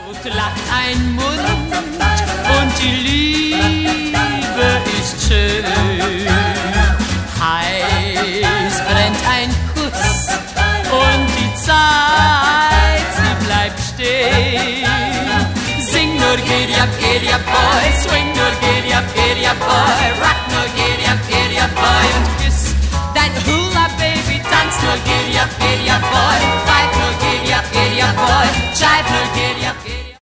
Laut lacht ein Mund und die Liebe ist schön. Heiß brennt ein Kuss und die Zeit, sie bleibt stehen. Sing nur, giddy up, boy, swing nur, giddy up, boy, rock.